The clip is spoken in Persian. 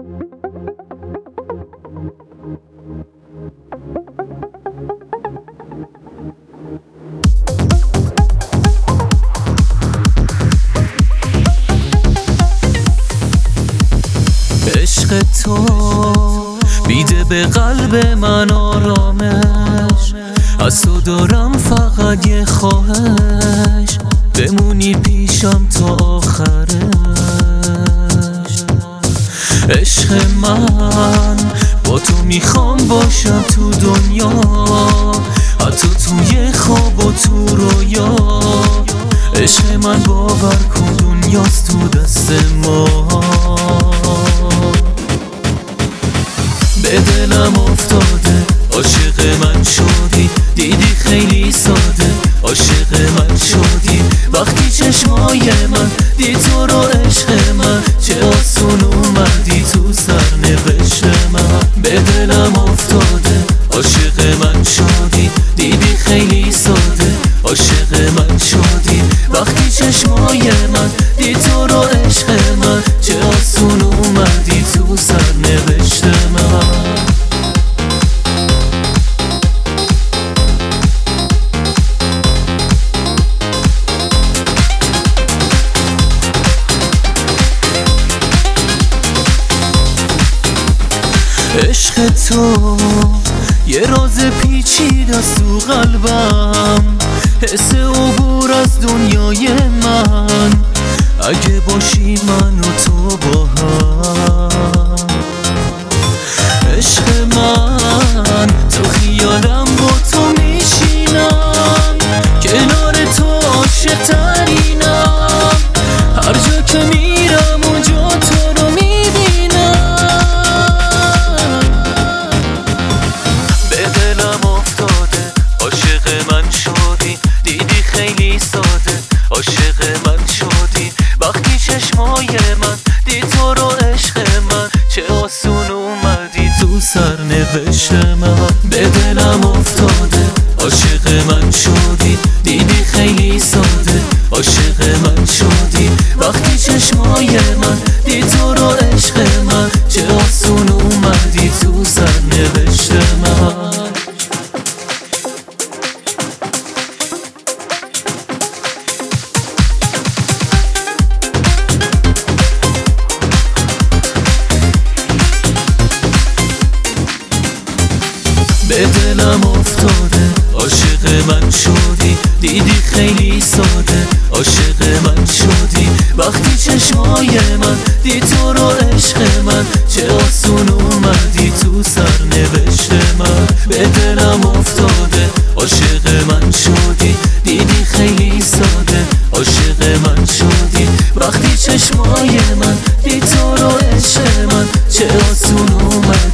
عشق تو بیده به قلب من آرامش، از تو دارم فقط یه خواهش، بمونی پیشم تا آخرش. عشق من با تو میخوام باشم تو دنیا، حتی توی خواب و تو رویا. عشق من باور کن دنیاست تو دست ما. به دلم افتاده عاشق من شدی، دیدی خیلی ساده عاشق من شدی. وقتی چشمای من دید تو رو عشق من، چه آسون اومدی تو سرنوشت من. به دلم افتاده عاشق من شدی، دیدی خیلی ساده عاشق من شدی. وقتی چشمای من دید تو رو عشق من، چه آسون اومدی تو سرنوشت من. عشق تو یه راز پیچیده است تو قلبم، حس عبور از دنیای من. اگه باشی من و تو با هم، عشق من تو خیالم با تو میشینم، کنار تو عاشق ترینم. هر جا که میرم اونجا تو رو میبینم. به دلم افتاده عاشق من شدی، دیدی خیلی ساده عاشق من شدی. وقتی چشمای من دید تو رو عشق من، چه آسون اومدی تو سرنوشت من. به دلم افتاده عاشق من شدی، دیدی خیلی ساده عاشق من شدی. وقتی چشمای من دید تو رو عشق من، چه آسون اومدی تو سرنوشت من. به دلم افتاده عاشق من شدی، دیدی خیلی ساده عاشق من شدی. وقتی چشمای من دید تو رو عشق من، چه آسون اومدی تو سرنوشت من. به دلم افتاده عاشق من شدی، دیدی خیلی ساده عاشق من شدی. وقتی چشمای من دید تو رو عشق من، چه آسون اومدی